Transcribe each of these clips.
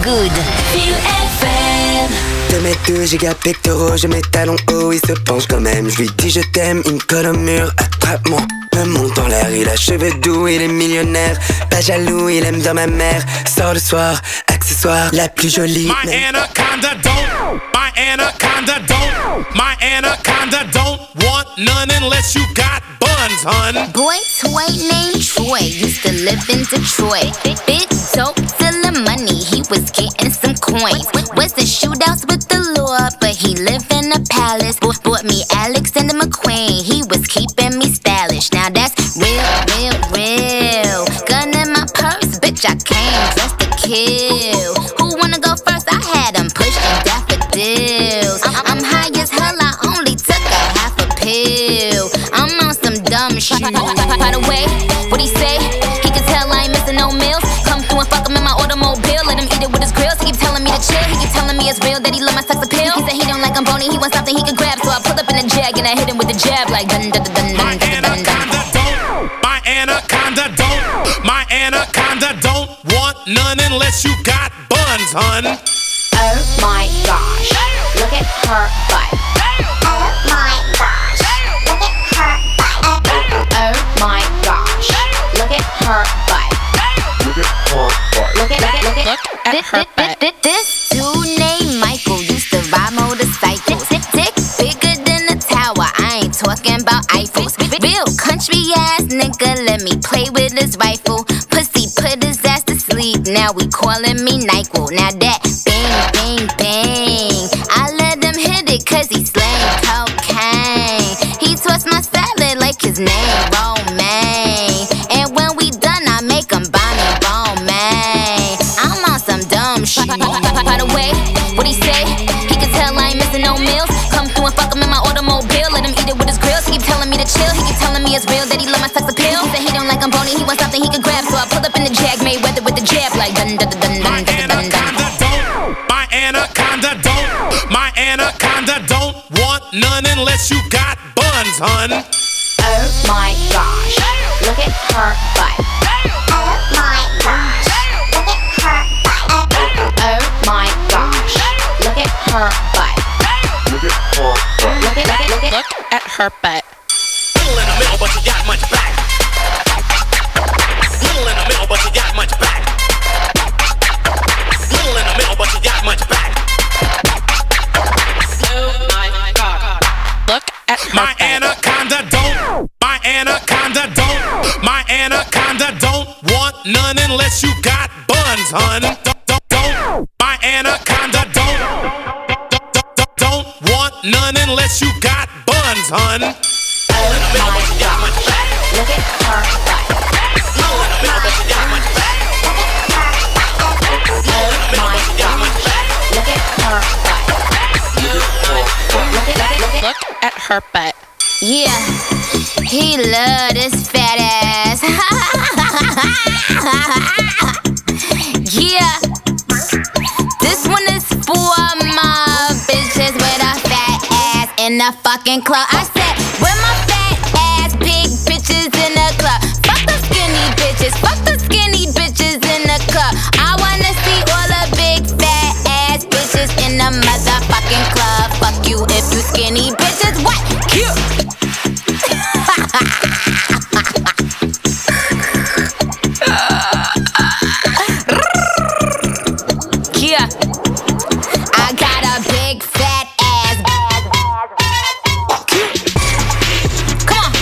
Good. Feel FM. De mes 2 gigas pectoraux, j'ai mes talons hauts, il se penche quand même. Je lui dis je t'aime, il me colle au mur, attrape-moi. Me monte en l'air, il a cheveux doux, il est millionnaire. Pas jaloux, il aime dans ma mère. Sors le soir, accessoire, la plus jolie. My anaconda don't, my anaconda don't, my anaconda don't want none unless you got buns, hun. Boy toy named Troy used to live in Detroit. Big dope, selling money, he was getting some coins. Was in shootouts with the law, but he lived in a palace. Bought me Alexander McQueen, he was keeping me stylish. Now that's real, real, real. Gun in my purse, bitch, I came dressed to kill. Who wanna go first? I had them pushing daffodils. I'm high as hell, I only took a half a pill. I'm on some dumb shit. By the way, what he say? He can tell I ain't missing no meals. Come through and fuck him in my automobile. Let him eat it with his grills. He keep telling me to chill. He keep telling me it's real that he love my sex appeal. He said he don't like I'm bony. He wants something he can grab. So I pull up in a jag and I hit him with the jab like dun dun dun dun dun dun dun. My anaconda don't, my anaconda don't want none unless you got buns, hun. Oh my gosh, look at her butt. Oh my gosh, look at her butt. Oh my gosh, look at her butt. Look at her butt. Look at her butt. This dude named Michael used to ride motorcycles. Dick bigger than a tower. I ain't talking about Eiffels. Real country ass nigga, let me play with his rifle. Pussy put his ass to sleep. Now we calling me NyQuil. Now that bang bang bang, I let him hit it 'cause he slang cocaine. He twists my salad like his name Romaine. And when we done, I make him buy me Romaine. I'm on some dumb shit. By the way, what he say? He can tell I ain't missing no meals. Come through and fuck him in my automobile. Let him eat it with his grills. He keep telling me to chill. He keep telling me it's real that he love my sex appeal. He said he don't like I'm bony. He wants something he can grab. So I pull up in the jag, made weather with the jab like dun dun dun dun dun dun dun. My anaconda don't, my anaconda don't want none unless you got buns, hun. Oh my gosh, look at her butt. Oh my gosh, look at her butt. Oh my gosh, look at her butt. Look at her butt. Look at her butt. Little in the middle, but you got much back. Little in the middle, but you got much back. Little in the middle, but you got much back. Oh my god. Look at her my anaconda don't, my anaconda don't, my anaconda don't want none unless you got buns, hun. Don't, my anaconda don't want none unless you got buns, hun. Oh my god. Look at her butt. Oh my god. Look at her butt. Look at her butt. Yeah, he love this fat ass. Yeah, this one is for my bitches with a fat ass in the fucking club. I said, where my fat ass big bitches in the club? Fuck the skinny bitches, fuck the skinny bitches in the club. I wanna see all the big fat ass bitches in the motherfucking club. Fuck you if you skinny bitches. What? Cute. Yeah, I got a big fat ass. Come on.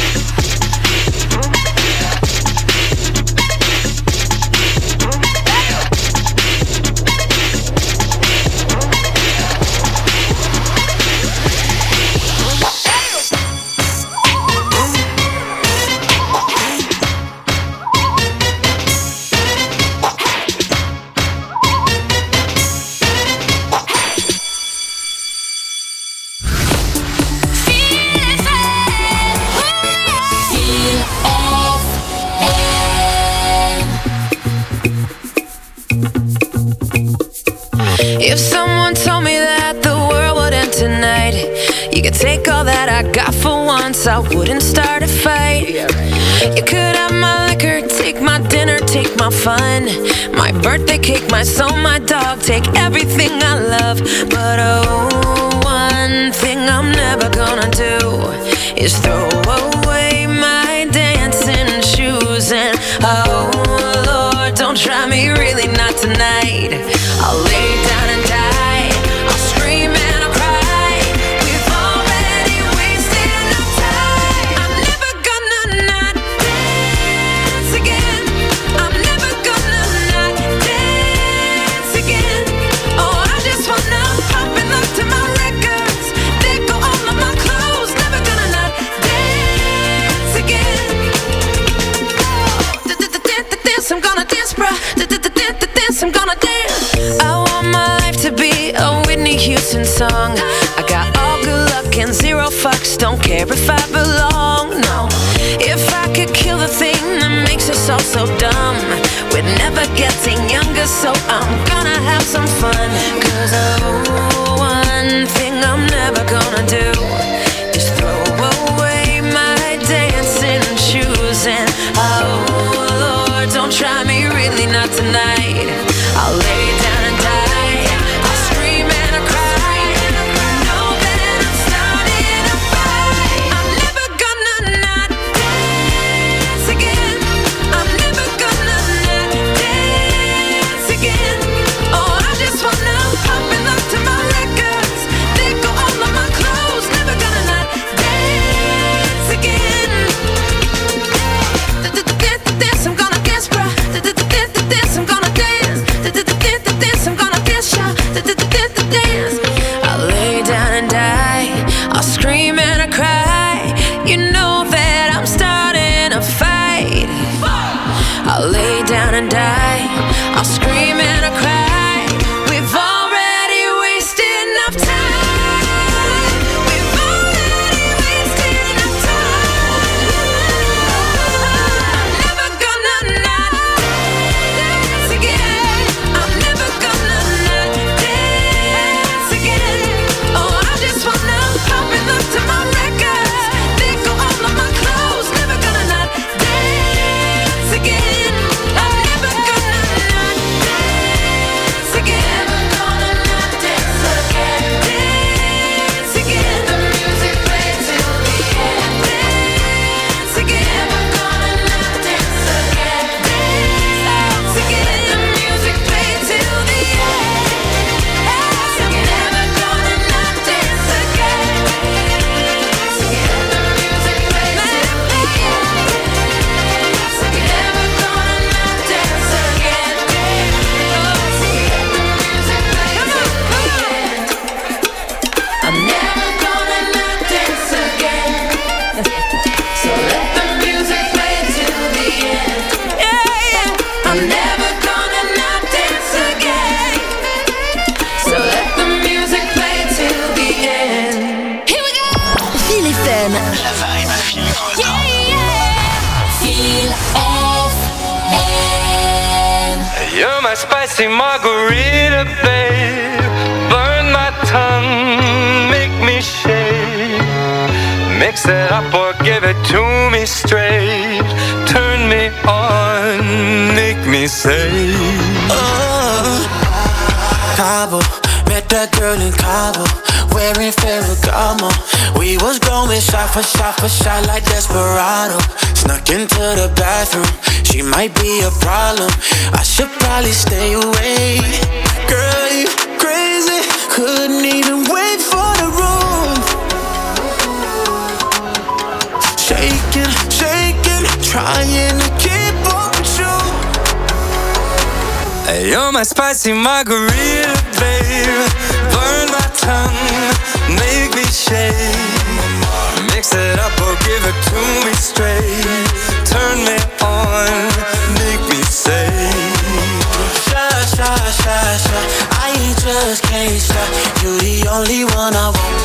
If someone told me that the world would end tonight, you could take all that I got for once, I wouldn't start a fight. You could have my liquor, take my dinner take my fun, my birthday cake, my soul, my dog. Take everything I love, but oh, one thing I'm never gonna do is throw away my dancing shoes. And oh Lord, don't try me, really not tonight. I'll lay down and die, I'll scream and I'll cry. We've already wasted enough time. I'm never gonna not dance again. I'm never gonna not dance again. Oh, I just wanna pop and look to my records. They go all of my clothes. Never gonna not dance again. Dance, I'm gonna dance, bruh. Dance, I'm gonna dance. I want my life to be a Whitney Houston song. I got all good luck and zero fucks. Don't care if I belong, no. If I could kill the thing that makes us all so dumb, we're never getting younger, so I'm gonna have some fun. Cause oh, one thing I'm never gonna do is throw away my dancing shoes. And oh Lord, don't try me, really not tonight. I'll lay down and die, I'll scream and I'll cry. Know that I'm starting a fight. I'm never gonna not dance again. I'm never gonna not dance again. Oh, I just wanna pop and look to my records. They go all of my clothes. Never gonna not dance again. Dance, I'm gonna dance, bruh. Dance, I'm gonna dance. Dance, I'm gonna dance, y'all. Dance. I'll lay down and die, I'll scream and I'll cry. You know that I'm starting a fight. I'll lay down and die, I'll scream and I'll cry. We've already wasted enough time. We've already wasted enough time. I'm never gonna not dance again. I'm never gonna not dance again. Oh, I just wanna pop and look to my records. They go all of my clothes. Never gonna not dance again. I'm never gonna not dance again. Never gonna not dance again. Dance again. The music plays till the end. Dance again. Never gonna not dance again. Dance again. The music plays till the end. Dance again. Never gonna not dance again. Dance again. The music plays till the end. Dance again. Never gonna not dance again. Dance again. The music plays till the end. I'm never gonna not dance again. So let the music play till the end. Yeah. I'm never gonna not dance again. So let the music play till the end. Here we go. Feel FM. La vibe à Feel Good. Feel FM. You're my spicy margarita, babe. Burn my tongue, make me shake. Mix it up or give it to me straight. Turn me on, make me say. Cabo, met that girl in Cabo, wearing Ferragamo. We was going shot for shot for shot like Desperado. Snuck into the bathroom, she might be a problem. I should probably stay away. Girl, you crazy, couldn't even wait for the room. Shaking, shaking, trying to keep up with you. Hey, you're my spicy margarita, babe. Burn my tongue, make me shake. Mix it up or give it to me straight. Turn me on, make me say. Sha, sha, sha, sha, I just can't stop. You the only one I want.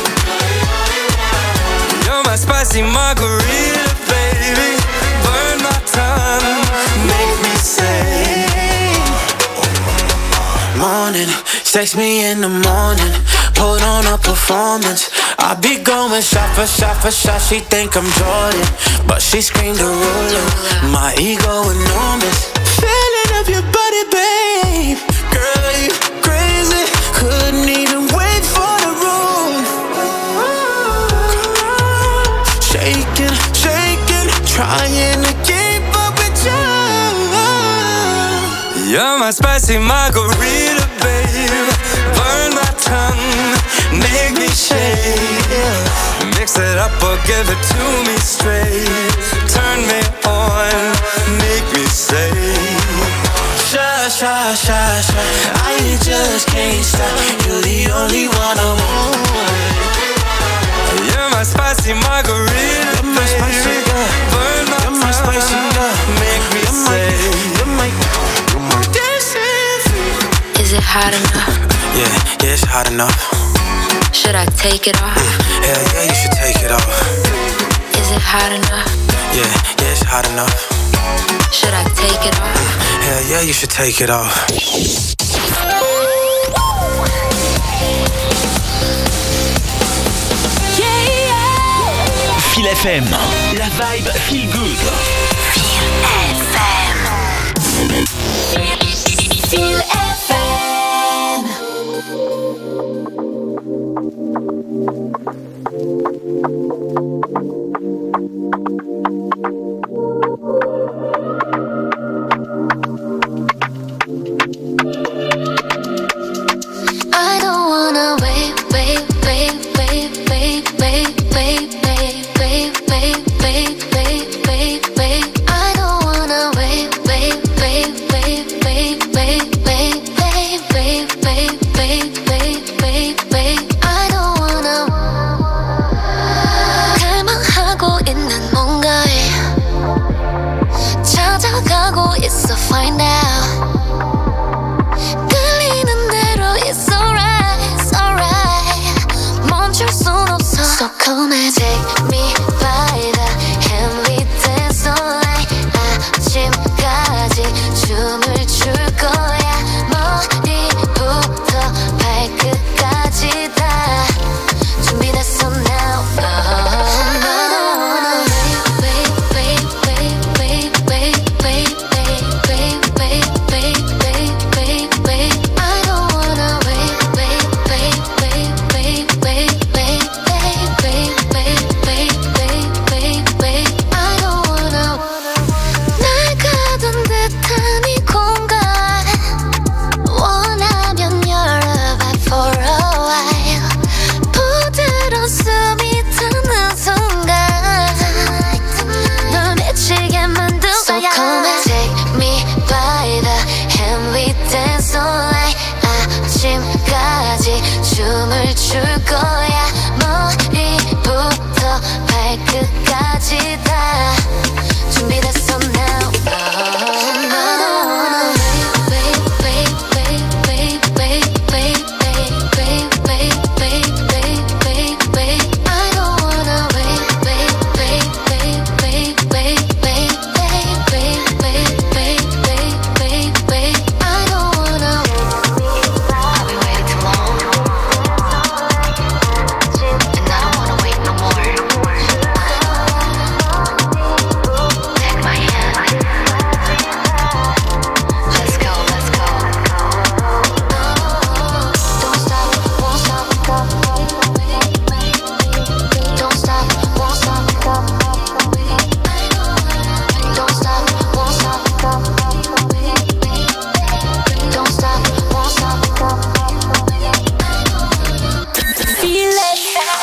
You're my spicy margarita, baby. Burn my tongue, make me say. Morning, text me in the morning. put on a performance. I be going shot for shot for shot. She think I'm Jordan, but she screamed a ruler. My ego enormous. Feeling of your body, babe. Girl, you crazy. Couldn't even wait for the room. Shaking, shaking, trying to keep up with you. You're my spicy margarita, babe. Burn my tongue, make me shake. Mix it up or give it to me straight. Turn me on, make me say. Shy, shy, shy, shy. I just can't stop. You're the only one I want. You're my spicy margarita, You're my spicy girl. Burn my You're my spicy girl. Make me say. You're my dancing. Is it hot enough? Yeah, it's hot enough. Should I take it off? Hell yeah, you should take it off. Is it hot enough? Yeah, it's hot enough. Should I take it off? Hell yeah, you should take it off. Feel FM, la vibe feel good. Feel FM. Feel FM. I don't wanna wait. I don't wanna wait. I don't wanna. 갈망하고 있는 뭔가에 찾아가고 있어. Find out. 끌리는 대로 it's alright. 멈출 순 없어. So come and take me by the hand. We dance all night. 아침까지 춤을 출 거야. 머리부터 발끝까지 다 준비됐어 now. I don't wanna 날 가둔 듯한 이 공간 원하면 you're back for a while. 부드러운 숨이 드는 순간 널 미치게 만들 거야. So come and take me by the hand. We dance all night. 아침까지 춤을 출 거야. 머리부터 발끝까지 다 준비됐어 now. I don't wanna I don't wanna I don't wanna. I've been waiting too long, and I don't wanna wait no more. Take my hand, let's go, let's go. Don't stop, won't stop, don't stop, won't stop, don't stop, won't stop, don't stop, won't stop. Feel it.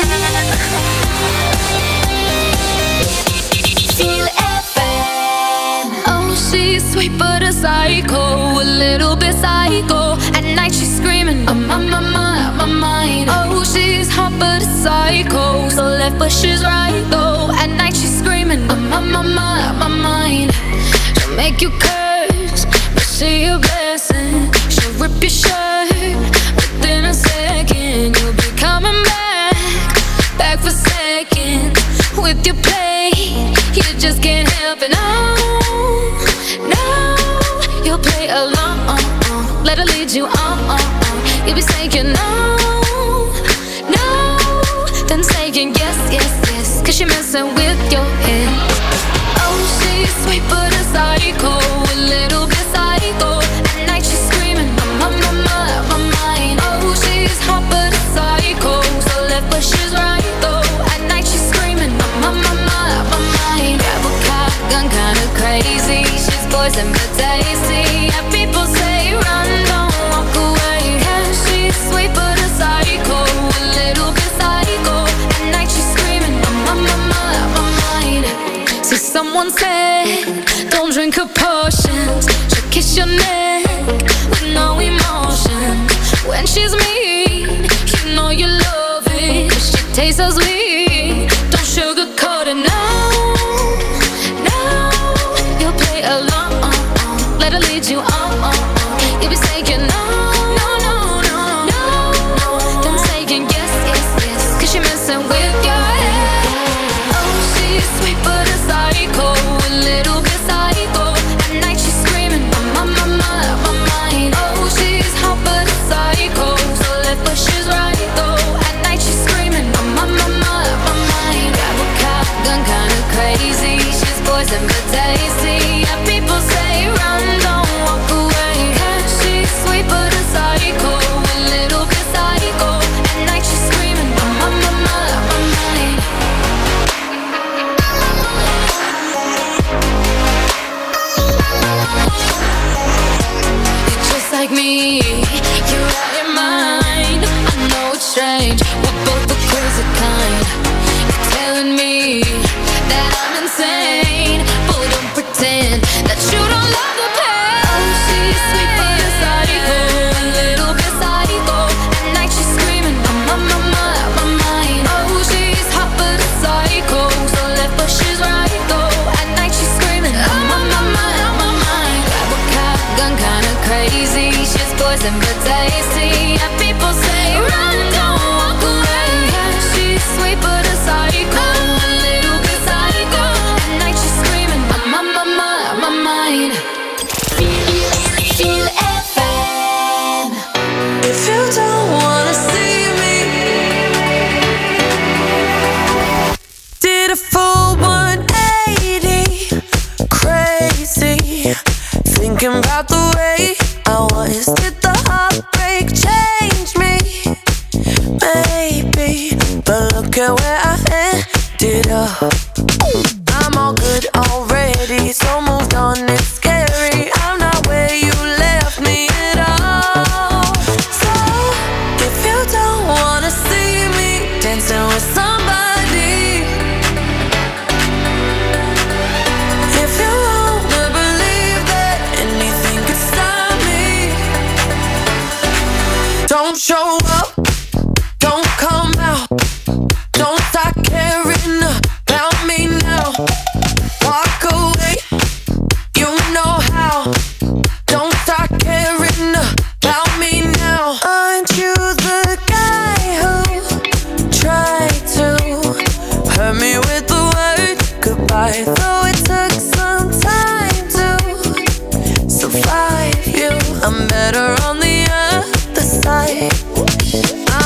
Feel FM. Oh, she's sweet but a psycho, a little bit psycho. At night she's screaming, I'm on my mind. Oh, she's hot but a psycho, so left but she's right though. At night she's screaming, I'm on my mind. She'll make you curse, but she a blessing. She'll rip your shirt within a second. You'll be coming back for seconds with your play. You just can't help it, no. You'll play along, let her lead you on. You'll be saying no. messing with your head. Oh, she's sweet but a psycho, a little bit psycho. At night she's screaming, my mind. Oh, she's hot but a psycho, so left but she's right though. At night she's screaming, my mind. Grab a cop gun, kinda crazy. She's poison but tasty. Yeah, people say run, don't walk away. Yeah, she's sweet but a psycho, a little bit psycho. At night she's screaming, my mind. See, someone said, don't drink her potions. She'll kiss your neck with no emotion. When she's mean, you know you love it. She tastes so sweet, don't sugarcoat it, no. You'll play along, let her lead you on. You'll be saying no. Then saying yes, cause you're messing with your head. Oh, she's sweet but a psycho, a little bit psycho. At night she's screaming, my mind. Oh, she's hot but a psycho, so left but she's right though. At night she's screaming, my mind. Grab a cop gun, kinda crazy. She's poison but tasty. Yeah, people say run, don't walk away. Yeah, she's sweet but a psycho, a little bit psycho. At night she's screaming, my mind. You're just like me, you're out your mind. I know it's strange, we're both the crazy kind. You're telling me that I'm insane, but don't pretend that you don't love the pain. Oh, she's sweet but a psycho, a little bit psycho. At night she's screaming, my mind. Oh, she's hot but a psycho, so left but she's right though. At night she's screaming, my mind. Grab a cop gun, kinda crazy. She's poison but tasty. Yeah, people say run, don't walk away. Yeah, she's sweet but a psycho, a little bit psycho. At night she's screaming, my mind. Feel FM. If you don't wanna see me, did a full 180, crazy, thinking about the way I was. Did the heartbreak change me? Maybe, but look at where I ended up. I'm all good already, so moved on, it's scary. I'm not where you left me at all. So, if you don't wanna see me dancing with somebody, if you wanna believe that anything could stop me, don't show up, don't come out, don't start caring about me now. Walk away, you know how. Don't start caring about me now. Aren't you the guy who tried to hurt me with the word goodbye? Though it took some time to survive you, I'm better on the other side.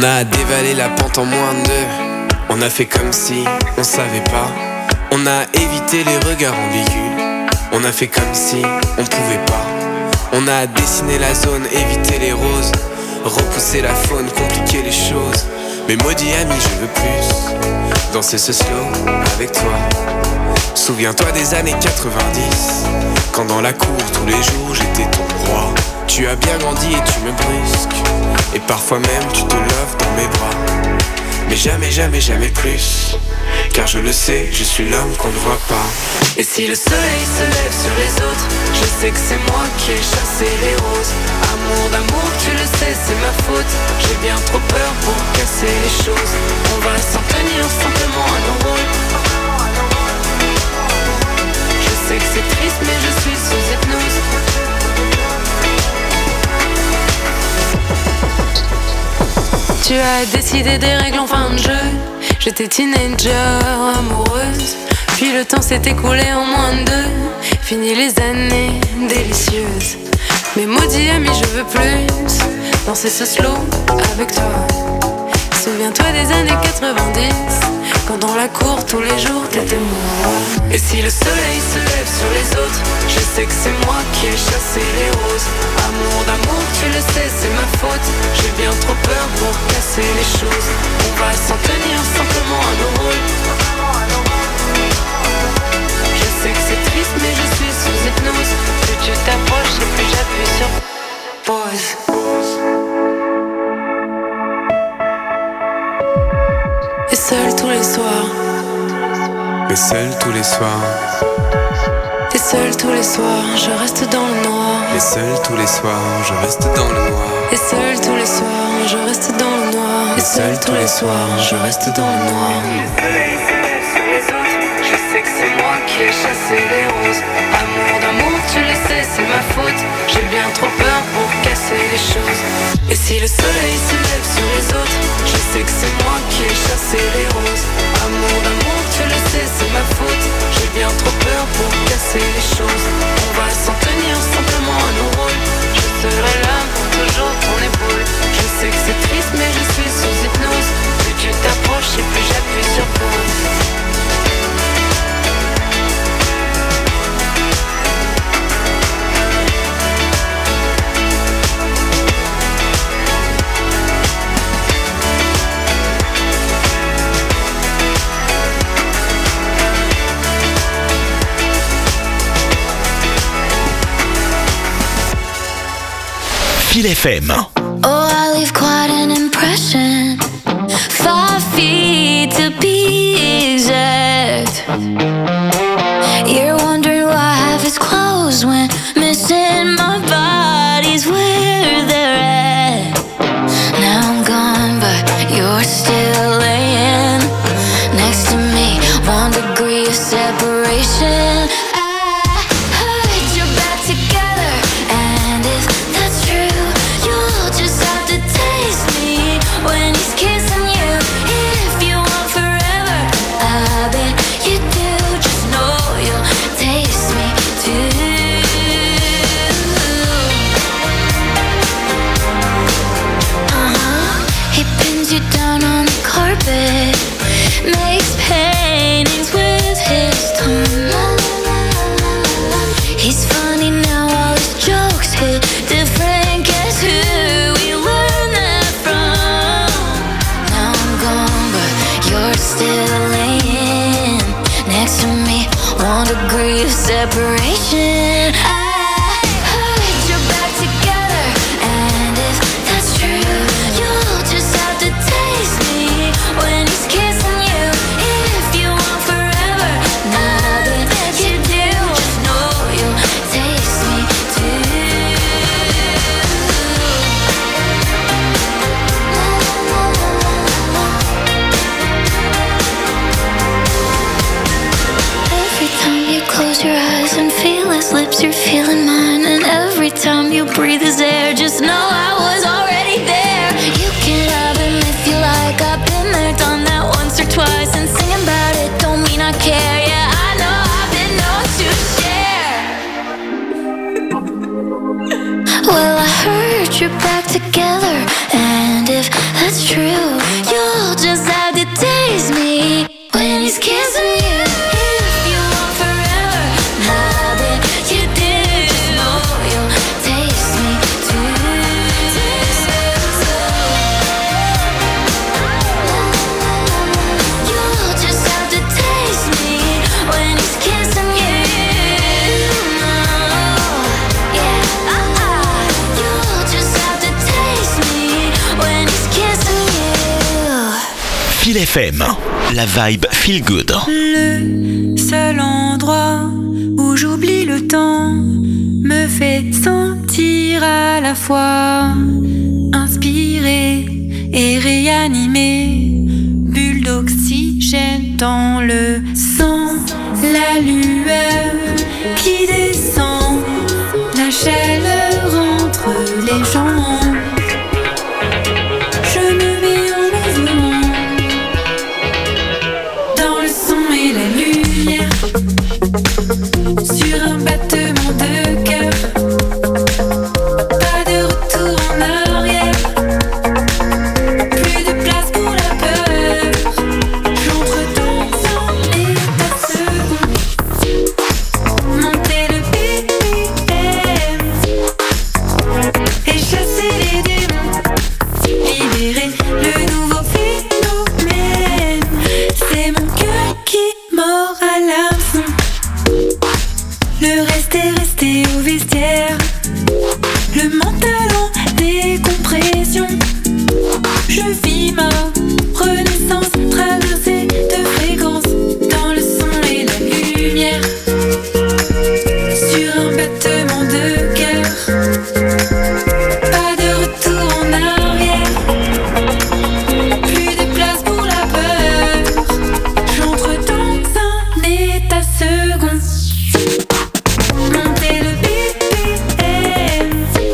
a dévalé la pente en moins de 2. On a fait comme si on savait pas. On a évité les regards ambigus. On a fait comme si on pouvait pas. On a dessiné la zone, évité les roses, repousser la faune, compliquer les choses. Mais maudit ami, je veux plus danser ce slow avec toi. Souviens-toi des années 90, quand dans la cour tous les jours j'étais ton roi. Tu as bien grandi et tu me brusques, et parfois même tu te loves dans mes bras. Mais jamais, jamais, jamais plus, car je le sais, je suis l'homme qu'on ne voit pas. Et si le soleil se lève sur les autres, je sais que c'est moi qui ai chassé les roses. Amour d'amour, tu le sais, c'est ma faute. J'ai bien trop peur pour casser les choses. On va s'en tenir simplement à nos rôles. Je sais que c'est triste, mais je suis sous hypnose. Tu as décidé des règles en fin de jeu. J'étais teenager, amoureuse. Puis le temps s'est écoulé en moins de 2. Fini les années délicieuses. Mais maudit ami, je veux plus danser ce slow avec toi. Souviens-toi des années 90, quand dans la cour tous les jours t'étais moi. Et si le soleil se lève sur les autres, je sais que c'est moi qui ai chassé les roses. Amour d'amour, tu le sais, c'est ma faute. J'ai bien trop peur pour casser les choses. On va s'en tenir simplement à nos rôles. Je sais que c'est triste, mais je suis sous hypnose. Plus tu t'approches et plus j'appuie sur pause. Et seul tous les soirs. Mais seul tous les soirs. Et seul tous les soirs, je reste dans le noir. Et seul tous les soirs, je reste dans le noir. Et seul tous les soirs, je reste dans le noir. Et seul tous les soirs, je reste dans le noir. Le soleil se lève sur les autres, je sais que c'est moi qui ai chassé les roses. Amour d'amour, tu le sais, c'est ma faute. J'ai bien trop peur pour casser les choses. Et si le soleil se lève sur les autres, je sais que c'est moi qui ai chassé les roses. Amour d'amour, tu le sais, c'est ma faute. J'ai bien trop peur pour casser les choses. On va s'en tenir simplement à nos rôles. Je serai là pour toujours ton épaule. Je sais que c'est triste, mais je suis sous hypnose. Plus tu t'approches et plus j'appuie sur pause. Fil FM. Oh, I leave quite an impression. 5 feet to be exact. You're wondering why half is closed when missing my body's where they're at. Now I'm gone, but you're still laying next to me. 1 degree of separation. Makes paintings with his tongue. He's funny now, all his jokes hit different. Guess who we learned that from? Now I'm gone, but you're still laying next to me. 1 degree of separation. You're feeling mine, and every time you breathe his air, just know I was already there. You can love him if you like. I've been there, done that once or twice, and singing about it don't mean I care. Yeah, I know I've been known to share. Well, I heard you're back together, and if that's true, FM, la vibe feel good. Le seul endroit où j'oublie le temps me fait sentir à la fois inspiré et réanimé, bulle d'oxygène dans le sang, la lueur qui descend, la chaleur entre les jambes. Je me mets en mouvement dans le son et la lumière, sur un battement de cœur. Pas de retour en arrière, plus de place pour la peur. J'entre dans un état second, monter le BPM et chasser les démons, libérer le nouveau phénomène. C'est mon cœur qui mord à l'hameçon, le reste est resté au vestiaire, le mental en décompression. Je vis ma renaissance traversée de fréquences, dans le son et la lumière, sur un battement de cœur. Pas de retour en arrière, plus de place pour la peur. J'entre dans un état second, monter le BPM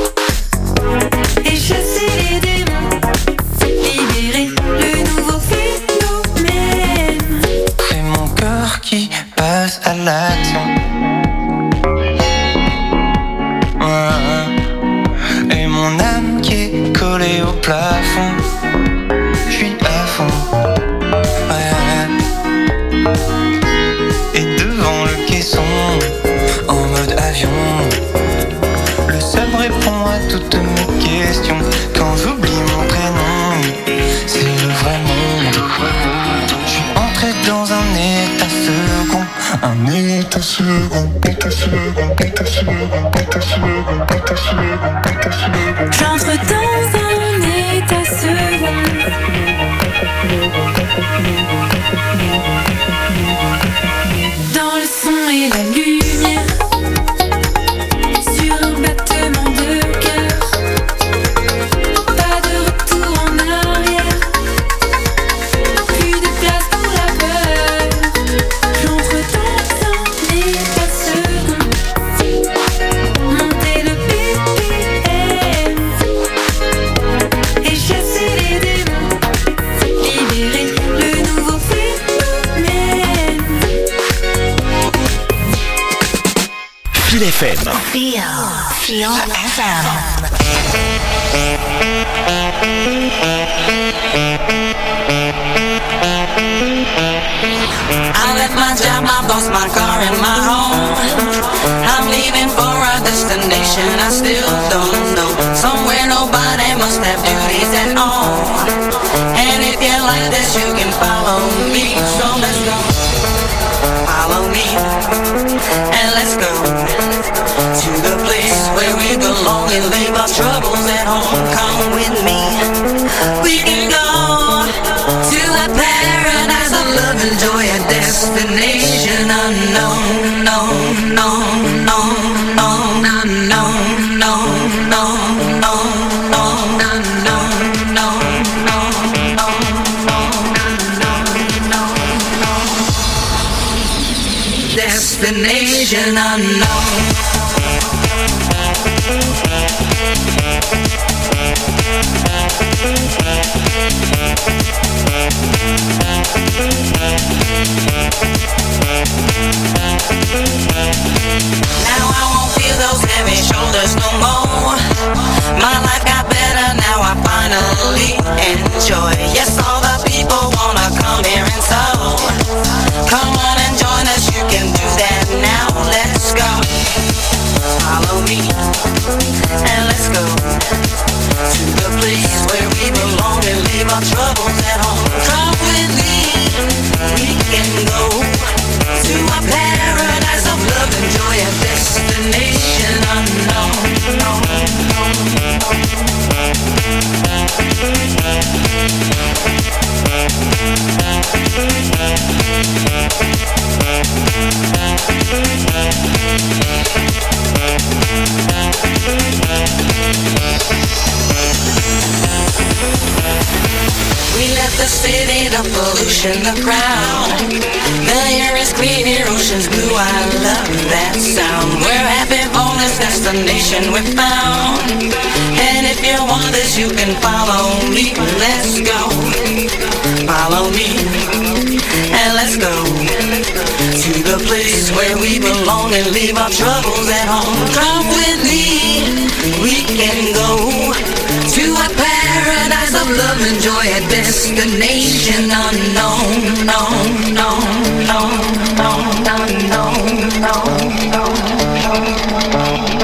et chasser les démons, libérer le nouveau phénomène. C'est mon cœur qui passe à l'action. Et mon âme qui est collée au plafond. Je suis à fond. Et devant le caisson, en mode avion, le sub répond à toutes mes questions. Quand j'oublie mon prénom, c'est le vrai monde. Je suis entré dans un état second, un état second, état second, état second, état second, état second, état second. J'entre dans un état second, dans le son et la lumière, sur un battement de cœur. Pas de retour en arrière, plus de place pour la peur. J'entre dans un état second, monter le BPM et chasser les démons, libérer le nouveau phénomène. Feel FM. Feel FM. I left my job, my boss, my car, and my home. I'm leaving for a destination I still don't know. Somewhere nobody must have duties at all. And if you like this, you can follow me. So let's go. Follow me. And let's go to the place where we belong and leave our troubles at home. Come with me. We can go to a paradise of love and joy, a destination unknown, no, no, no, no, no, no, no, no, no, no, no, destination unknown. Now I won't feel those heavy shoulders no more. My life got better, now I finally enjoy. Yes, all the people wanna come here and so come on and join us, you can do that now. Let's go. Follow me and let's go to the place where we belong and leave our troubles at home. Come with me. We left the city, the pollution, the crowd. The air is clear, ocean's blue, I love that sound. We're happy for this destination we found. And if you want this, you can follow me. Let's go. Follow me. And let's go to the place where we belong and leave our troubles at home. Come with me, we can go to a paradise of love and joy, a destination unknown, known, known, known, known, known, known, known, known.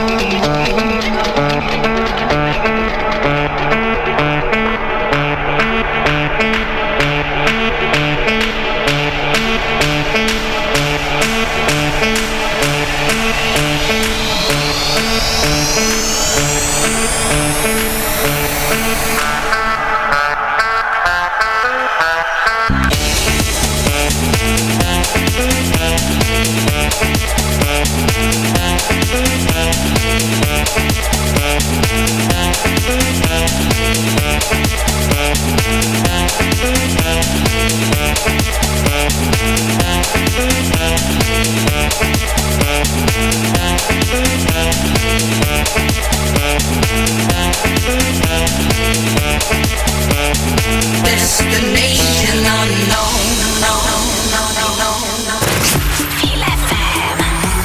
Destination unknown, no, no, no, no, no. Feel FM.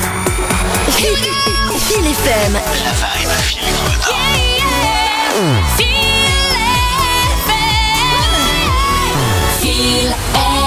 Feel FM. La vibe Feel Good. Feel FM.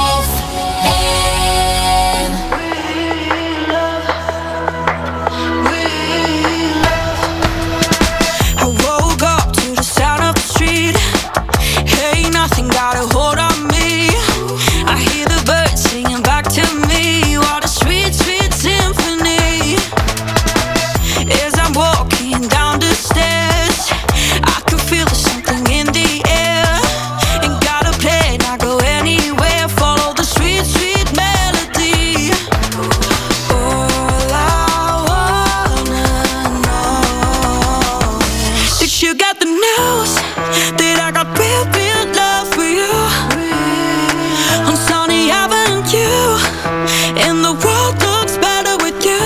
I woke up to the sound of the street. Hey, nothing got a hold on me. I hear the birds singing back to me. What a sweet, sweet symphony. As I'm walking down the stairs, I can feel something in the air. Ain't got a plan, I go anywhere. Follow the sweet, sweet melody. All I wanna know, did you get the news that I got real, real love for you? On Sunny Avenue, and the world looks better with you.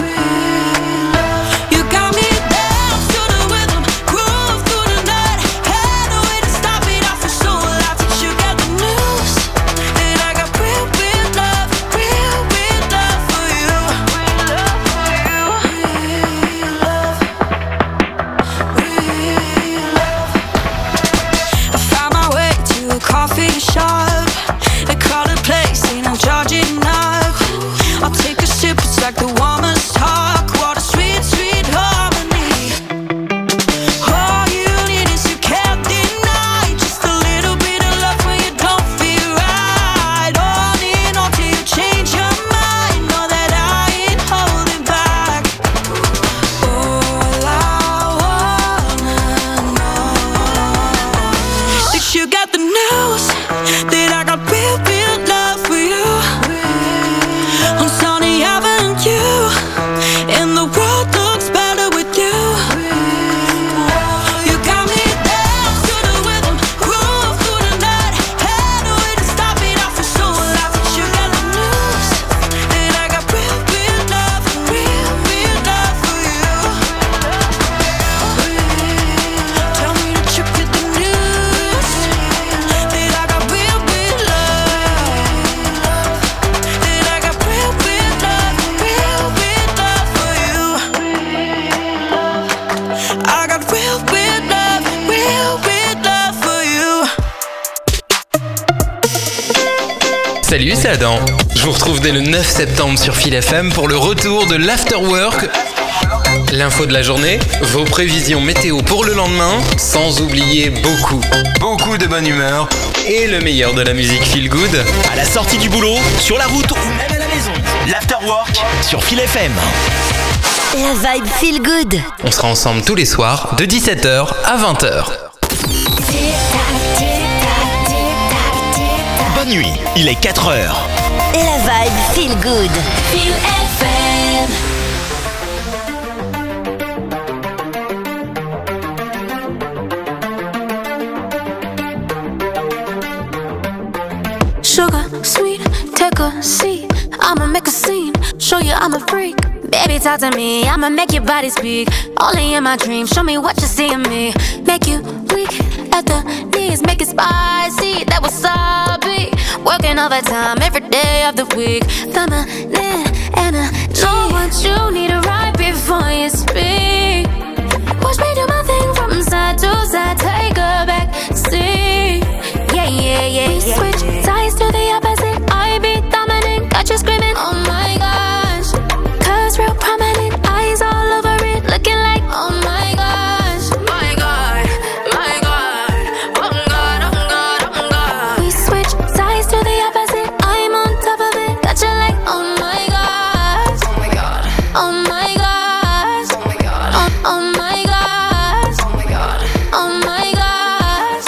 You got me down to the rhythm, groove through the night. Had no way to stop it, I feel so alive. Did you get the news that I got real, real love for you? I found my way to a coffee shop, a crowded place, and I'm charging up. I'll take a sip, it's like the warmest talk. What a sweet, sweet harmony. All you need is you can't deny. Just a little bit of love when you don't feel right. On and on till you change your mind. Know that I ain't holding back. All I wanna know, did you get the news that I got real, real love for you? On Sunny Avenue, and the world looks better with you. You got me down to the rhythm, groove through the night. Had no way to stop it, I feel so alive. Did you get the news that I got real, real love for you? Tell me that you get the news that I got real, real love. That I got real, real love for you. I got real, real love for you. Salut, c'est Adam. Je vous retrouve dès le 9 septembre sur Feel FM pour le retour de l'Afterwork. L'info de la journée, vos prévisions météo pour le lendemain, sans oublier beaucoup de bonne humeur et le meilleur de la musique Feel Good. À la sortie du boulot, sur la route ou même à la maison. L'Afterwork sur Feel FM. La vibe Feel Good. On sera ensemble tous les soirs de 17h à 20h. Bonne nuit, il est 4h. La vibe feel good. Feel FM. Sugar, sweet, take a seat. I'ma make a scene, show you I'm a freak. Baby, talk to me, I'ma make your body speak. Only in my dreams, show me what you see in me. Make you weak at the knees, make it spicy, that wasabi. Working overtime every day of the week. Feminine energy, know what you need right before you speak. Watch me do my thing from side to side, take a back seat. Yeah, yeah, yeah, we yeah, switch yeah. Sides to the opposite. I be dominant, got you screaming, oh my gosh. Cause real prominent, eyes all over it, looking like, oh my gosh. My God, my God, oh God, oh God, oh God. We switch sides to the opposite. I'm on top of it, got you like, oh my gosh. Oh my God, oh my gosh. Oh my God, oh my gosh. Oh my God, oh my gosh.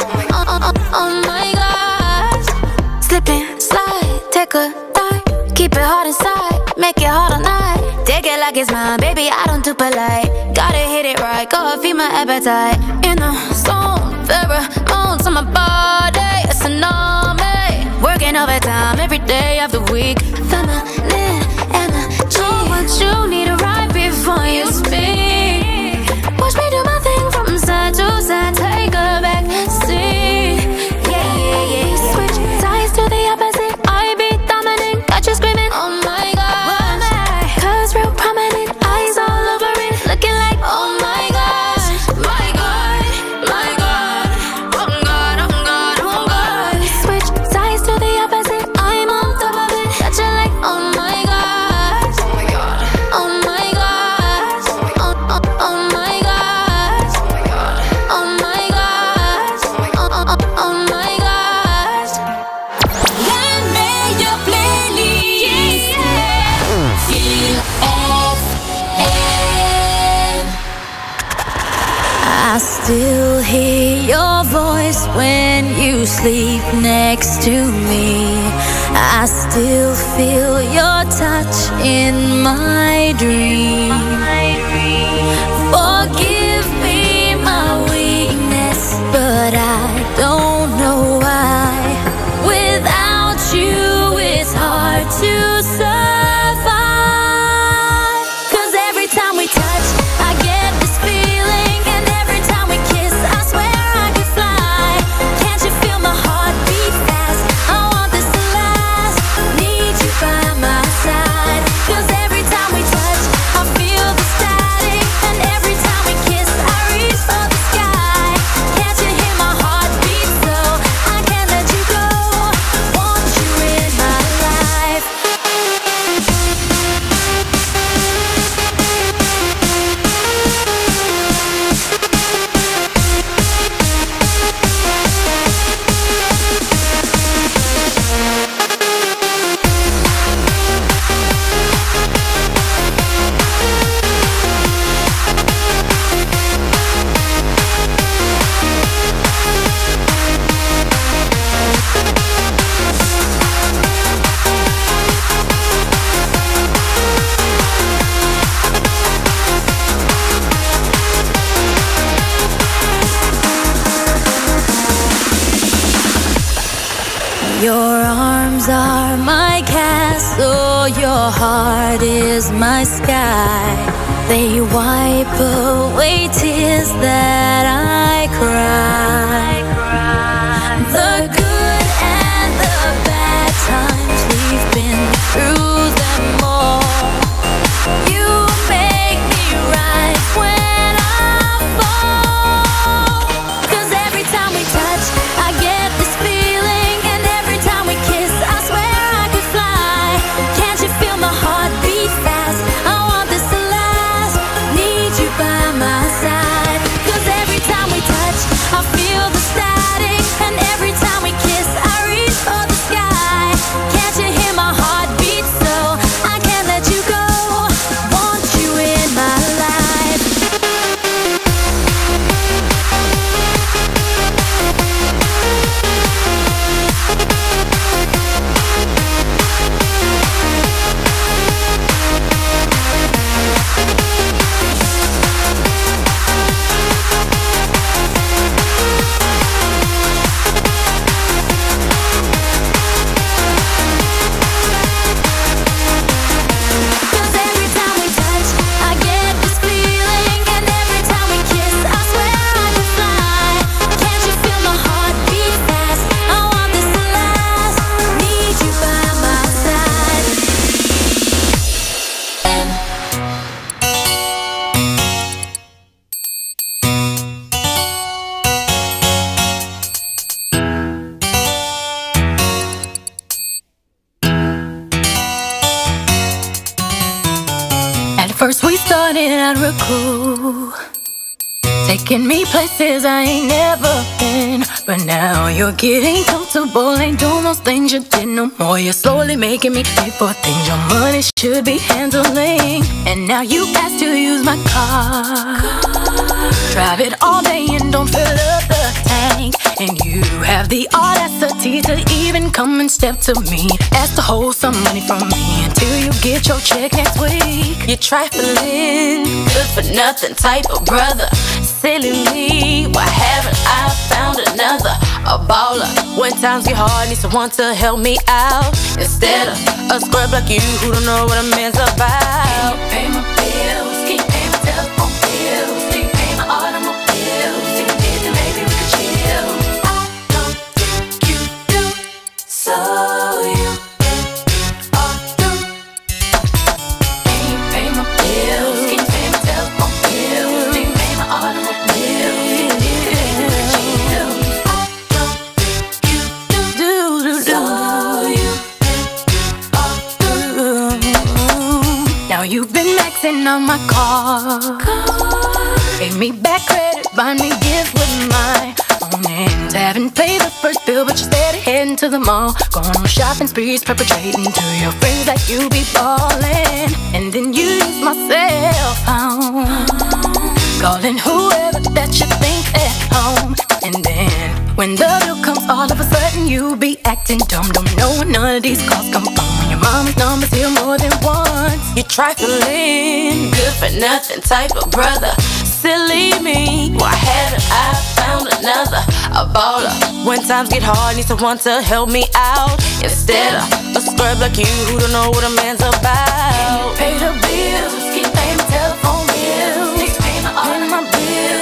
Oh my gosh. Slip and slide, take a bite, keep it hard inside, make it hard all night. Take it like it's mine, baby, I don't do polite. Gotta hit it right, go feed my appetite. In the zone, pheromones on my body, it's a tsunami. Working overtime every day of the week. Feminine energy, know what you need right before you speak. Watch me do my thing from side to side, take a back seat. Yeah, yeah, yeah. Switch sides to the opposite. I be dominant, got you screaming, oh my God. Cause real prominent, eyes all over it, looking like, oh my gosh. My God, my God, oh God, oh God, oh God. Switch sides to the opposite. I'm on top of it, got you like, oh my gosh. Oh my God, oh my gosh. Oh my gosh. Oh my gosh. Oh my gosh. Let me your playlist. Feel FM. I still hear your voice when you sleep next to me. I still feel your touch in my dream. Forgive me my weakness, but I don't know why. Without you, it's hard to survive. 'Cause every time we touch, I get this feeling, and every time we kiss, I swear I could fly. Can't you feel my heart beat fast? I want this to last. Need you by my side. 'Cause every time we touch, I feel the static, and every time we kiss, I reach for the sky. Can't you hear my heart beat so? I can't let you go. Want you in my life. Your arms are my castle, your heart is my sky. They wipe away tears that I cry. The good and the bad times, we've been through them all. You make me rise when I fall. 'Cause every time we touch, I get this feeling, and every time we kiss, I swear I could fly. Can't you feel my heart beat fast? I want this to last. Need you by my side. 'Cause every time we touch, I feel the First we started out real cool, taking me places I ain't never been. But now you're getting comfortable, ain't doing those things you did no more. You're slowly making me pay for things your money should be handling. And now you ask to use my car, drive it all day and don't fill up the tank. And you have the audacity to even come and step to me, ask to hold some money from me until you get your check next week. You're trifling, good for nothing type of brother. Silly me, why haven't I found another? A baller, when times get hard, need someone to help me out, instead of a scrub like you who don't know what a man's about. Can you pay my bills? Can you pay my telephone bills? Can you pay my automobiles? Can you pay the maybe we could chill? I don't think you do, so you are through. Can you pay my bills? Can you pay my telephone bills? Can you pay my automobiles? You've been maxing on my car, gave me back credit, buy me gifts with my own hands. Haven't paid the first bill, but you're steady heading to the mall, going on shopping sprees, perpetrating to your friends like you be ballin'. And then you use my cell phone, calling whoever that you think at home. And then when the bill comes, all of a sudden you be acting dumb. Don't know where none of these calls come from, when your mama's number's here more than once. You're trifling, good for nothing type of brother. Silly me, why haven't I found another? A baller, when times get hard, need someone to help me out, instead of a scrub like you who don't know what a man's about. Can you pay the bills? Can you pay my telephone bills? Can you pay all of my bills?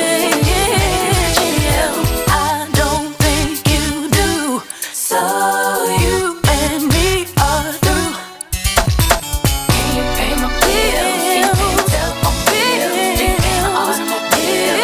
I don't think you do, so you and me are through. Can you pay my bills? Can you pay my telephone bills? Can you pay my automobiles?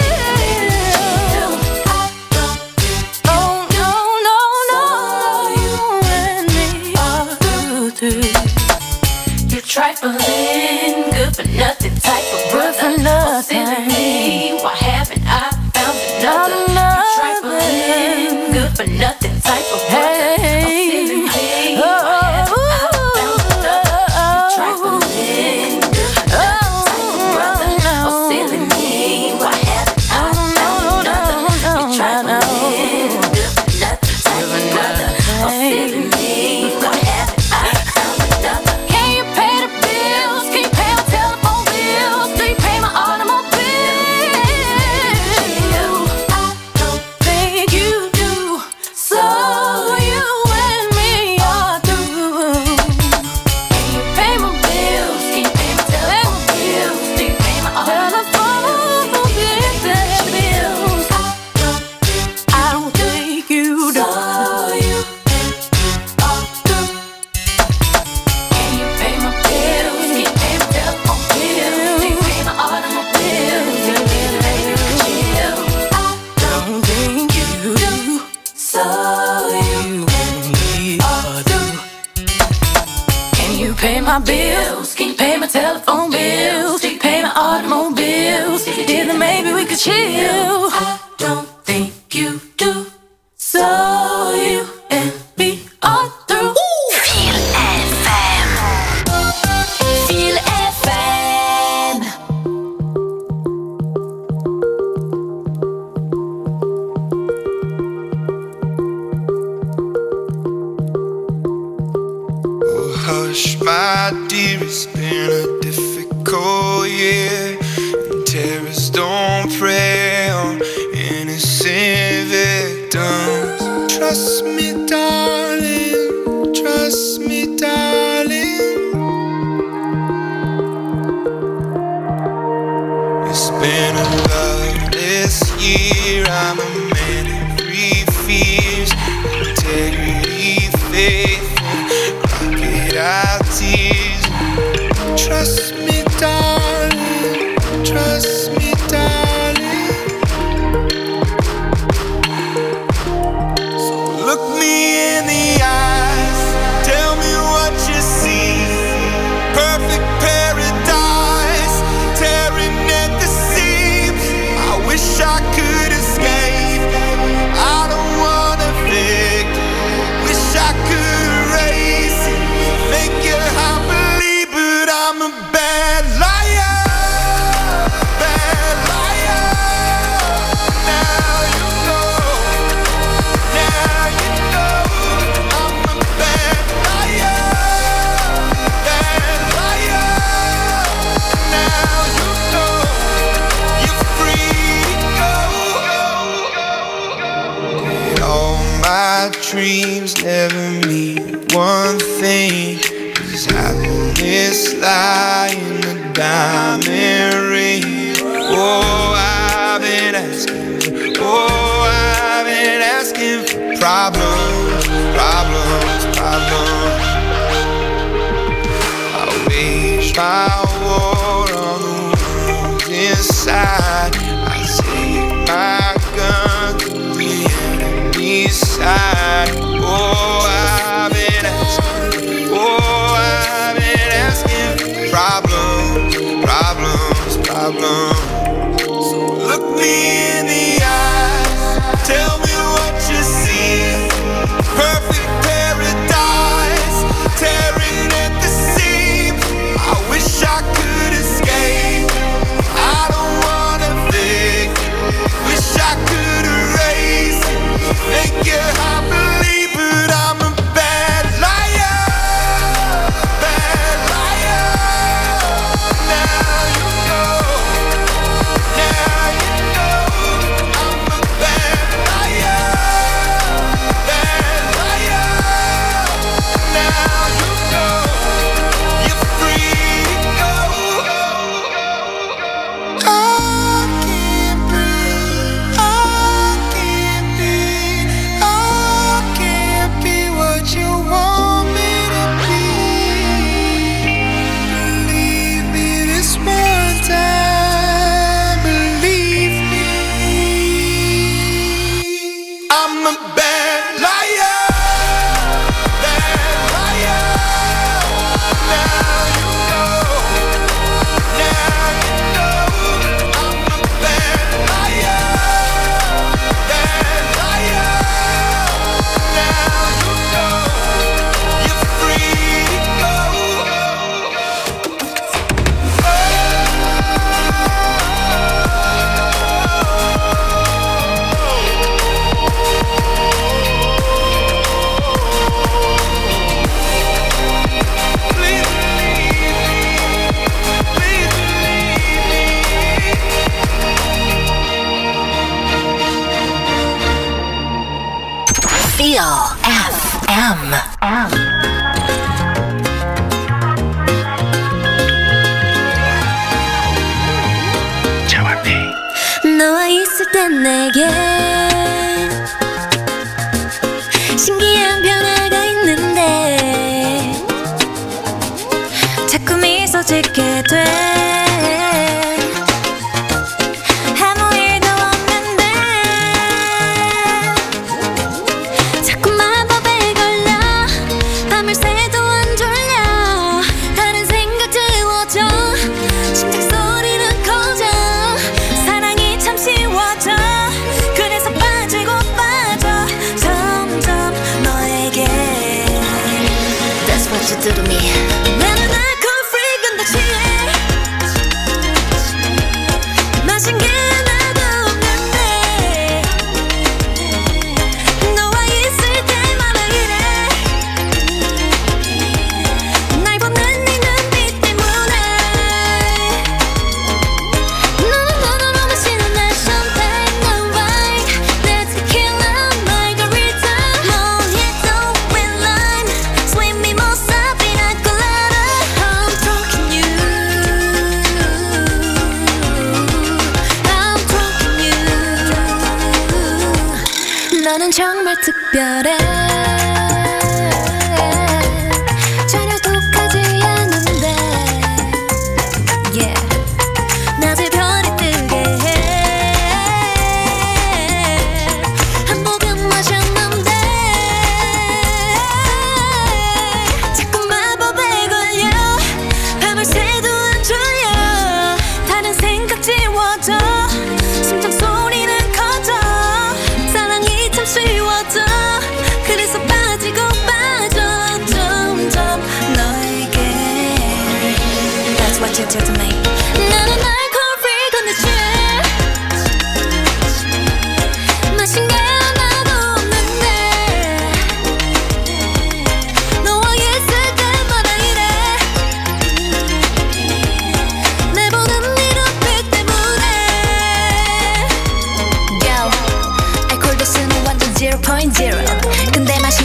Oh no, no, no, you and me are through. You're trifling, good for nothing type of brother. Good for nothing. Why haven't I found another? You're trifling, good for nothing type of brother. Hey. Why haven't I found another? You're trifling, good for nothing type of brother. Oh, silly me, why haven't I found another? You're trifling, good for nothing type of brother. Oh, silly me, why haven't I found another? Can you pay the bills? Can you pay my telephone bills? Do you pay my automobile? I don't think you do, so you and me are through. Can you pay my bills? Can you pay my telephone bills? Do you pay my telephone bills? I don't think you do, so you are through. Can you pay my bills? Can you pay my telephone bills? Do you pay my automobiles? Do you pay the baby we could chill? I don't think you do, so you and me are through. Can you pay my bills? Can you pay my telephone bills? Do you pay my automobiles? If you did, then maybe we could chill. I don't think you do, so you and me are through. Feel FM. Feel FM. Oh, hush, my dear, it's been a difficult year. And terrorists don't prey on innocent victims. Trust me, darling. Trust me, darling. It's been a loveless year. I'm a man of three fears: integrity, faith, crocodile tears. Trust me, darling. Trust me, darling. So look me in the dreams never mean one thing. Does happiness lie in a diamond ring? Oh, I've been asking. Oh, I've been asking for problems, problems, problems. I wage my war on the ones inside. I take my gun to the enemy's side. Oh, I've been asking. Oh, I've been asking for problems, problems, problems. So look me in the eyes, tell me what you see. Perfect paradise, tearing at the seams. I wish I could escape. I don't wanna think. Wish I could erase. Make you happily, but I'm a bad liar. Bad liar. Now you know. Now you know. I'm a bad liar. Bad liar. Now you know. You're free to go. I can't breathe. I can't be. I can't be what you want me to be. Believe me this one time. Believe me. I'm a bad liar. Bad liar. Now you know. Now you know. I'm a bad liar. Bad liar. Now you know. You're free to go. Feel FM. 너와 있을 땐 내게 신기한 변화가 있는데 자꾸 미소 짓게 돼 아무 일도 없는데 자꾸 마법에 걸려 밤을 새도 안 졸려 다른 생각 지워져 심장 소리는 커져 사랑이 참 쉬워져 그래서 빠지고 빠져 점점 너에게 That's what you do to me 나는 alcohol free 근데 취해 마신 게 하나도 없는데 너와 있을 때마다 이래 날 보는 네 눈빛 때문에 너무 마시는 날 champagne no wine 내 tequila margarita mojito with lime sweet mimosa pina colada I'm talking you I'm talking you 너는 정말 특별해 전혀 독하지 않은데 yeah. 낮에 별이 뜨게 해 한 모금 마셨는데 자꾸 마법에 걸려 밤을 새도 안 졸려 다른 생각 지워져 심장 소리는 커져 사랑이 참 쉬워져 그래서 빠지고 빠져 점점 너에게 That's what you do to me 나는 alcohol free 근데 취해 마신 게 하나도 없는데 너와 있을 때마다 이래 내 보는 네 눈빛 때문에 Yo 알코올 도수는 완전 0.0 근데 마신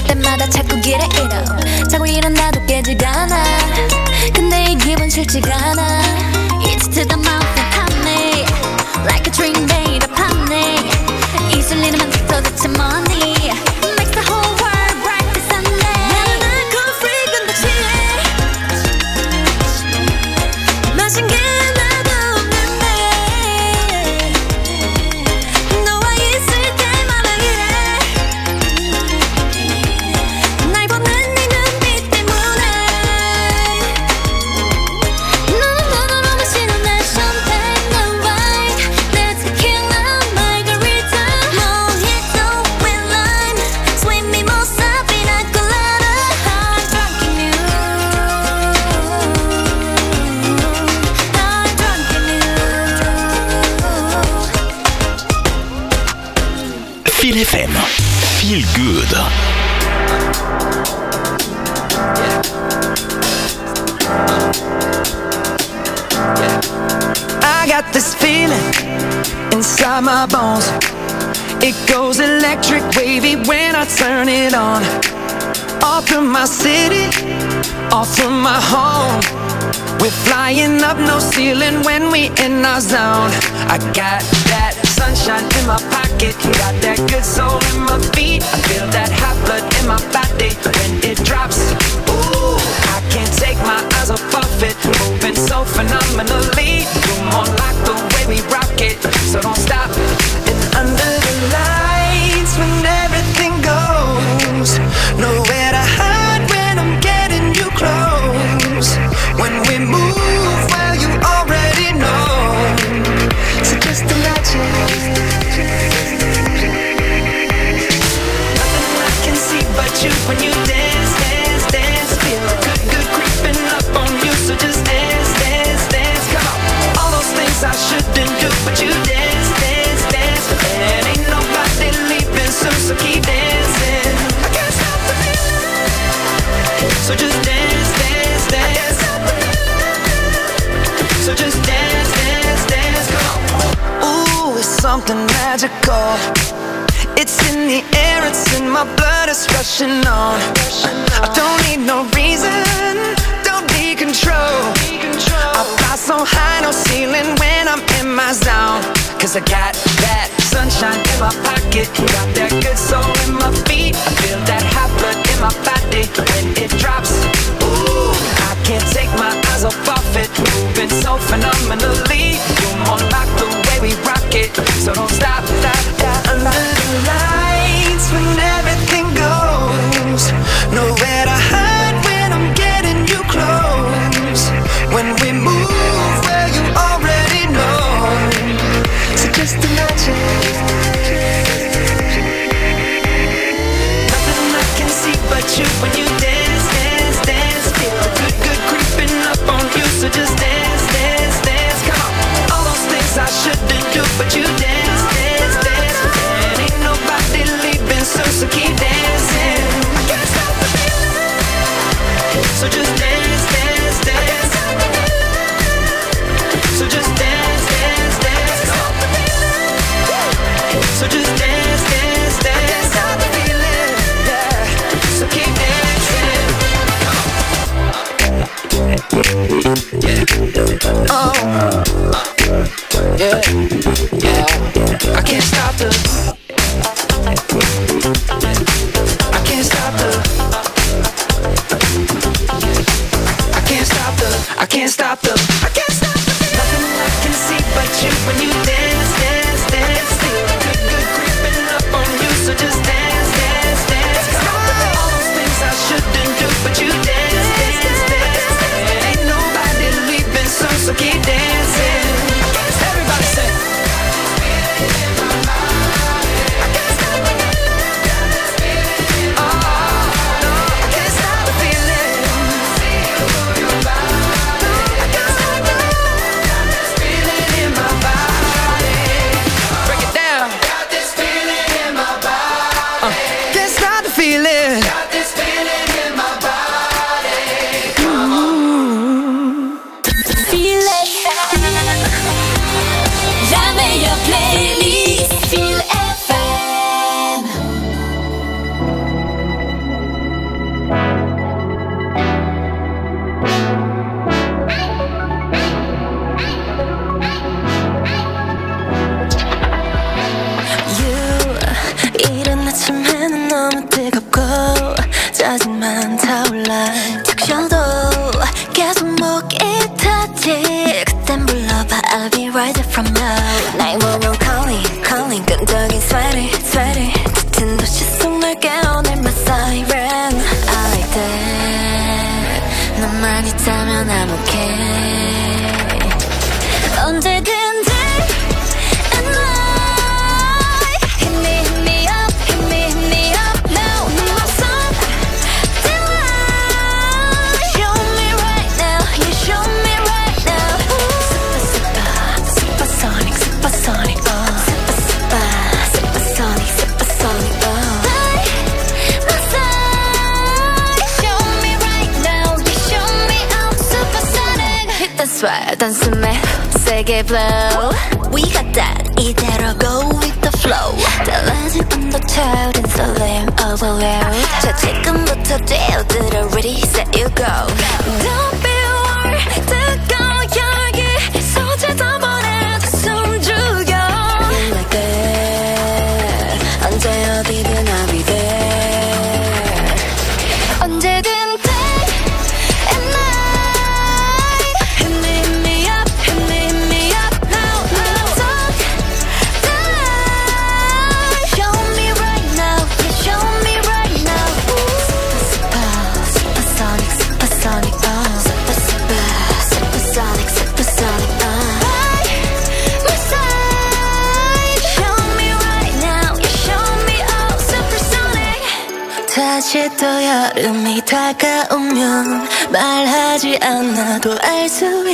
멈추지가 않아. It's to the mouth and honey, like a dream made of honey. 이슬리는 맘 도대체 뭐니? Makes the whole world bright as Sunday. 나는 알코올 free 근데 취해. 마신 게 나도 없는데 너와 있을 때마다 이래. 날 보는 네 눈빛 때문에 너는 눈으로 마시는 내 champagne 내 wine 내 tequila margarita mojito with lime sweet mimosa pina colada I'm drunk in you I'm drunk in you. Feel FM. Feel good. I got this feeling inside my bones. It goes electric wavy when I turn it on. All through my city, all through my home. We're flying up, no ceiling when we in our zone. I got that sunshine in my pocket, got that good soul in my feet. I feel that hot blood in my body when it drops. Ooh, I can't take my eyes off of it, moving so phenomenally. You're more like the way we rock it, so don't stop. And under the lights when everything goes, nowhere to hide when I'm getting you close. When we move, well you already know. So just imagine. Nothing I can see but you when you dance, dance, dance. Feel good, good creeping up on you. So just dance, dance, dance. Come on. All those things I shouldn't do, but you dance, dance, dance. And ain't nobody leaving soon, so keep dancing. I can't stop the feeling. So just dance, dance, dance. So just dance, dance, dance. Come on. Ooh, it's something magical. It's in the air, it's in my blood, it's rushing on. I don't need no reason, don't need control. I fly so high, no ceiling when I'm in my zone. Cause I got that sunshine in my pocket, got that good soul in my feet. I feel that hot blood in my body when it drops. Ooh, I can't take my eyes off of it, moving so phenomenally. You're more like the way we rock it, so don't stop, stop, stop. Under the lights when everything goes, nowhere to hide when I'm getting you close. When we move, well you already know. So just imagine. Nothing I can see but you when you dance, dance, dance. Feel good, good creeping up on you. So just dance, dance, dance. Come on. All those things I shouldn't do, but you dance, dance, dance. And ain't nobody leaving soon, so keep dancing. I can't stop the feeling. So just dance, dance, dance. So just dance, dance, dance. So just dance, dance, dance. Stop the feeling, yeah. So keep dancing. Yeah. Oh, yeah, yeah. I can't stop the. I can't stop the. I can't stop the. I can't stop the. I can't stop the. Nothing I can see but you when you dance, dance, dance. Feel good, good creeping up on you. So just dance, dance, dance. All those things I shouldn't do, but you dance, dance, dance. And ain't nobody leaving soon, so keep dancing. from now. 날 보면 calling, calling 끈적인 sweaty, sweaty 짙은 도시 속 널 깨워낼 my siren. I like that. 너만 있다면 I'm okay. 언제든 단숨에 세게 blow. We got that. 이대로 go with the flow. 달라진 온도차오른 설렘 overload. 자 지금부터 뛰어들어 ready set you go. Don't be worried. 뜨거운 열기 소재도 보내줘 숨 죽여. Like that. 언제 어디든 I'll be there. 언제든 다시 또 여름이 다가오면 말하지 않아도 알 수